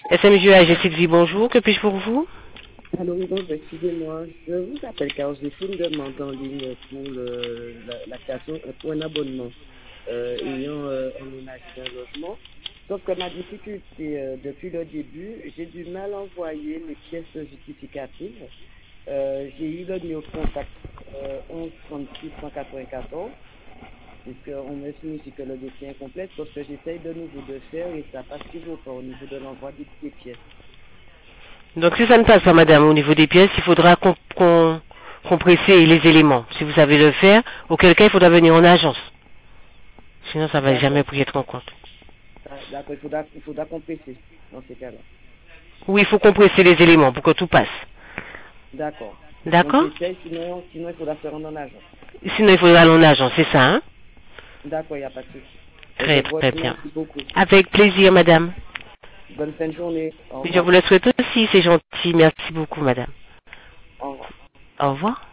SMJAG Sylvie, bonjour, que puis-je pour vous? Alors, oui, donc, excusez-moi, je vous appelle car j'ai fait une demande en ligne pour la création, pour un abonnement ayant emménagé d'un logement. Sauf que ma difficulté depuis le début, j'ai du mal à envoyer les pièces justificatives. J'ai eu le numéro de contact 11 36 194, puisqu'on me signifie que le dossier est incomplet, sauf que j'essaye de nouveau de faire et ça passe toujours pas au niveau de l'envoi des pièces. Donc si ça ne passe pas, madame, au niveau des pièces, il faudra compresser les éléments. Si vous savez le faire, auquel cas il faudra venir en agence. Sinon ça va jamais D'accord. pris être en compte. D'accord, il faudra compresser dans ces cas-là. Oui, il faut compresser les éléments pour que tout passe. D'accord. Donc D'accord? j'essaie, sinon il faudra se rendre en agence. Sinon il faudra aller en agence, c'est ça, hein? D'accord, il n'y a pas de souci. Je Très vous très bien. remercie beaucoup. Avec plaisir, madame. Bonne fin de journée. Au Je revoir. vous le souhaite aussi, c'est gentil. Merci beaucoup, madame. Au revoir. Au revoir.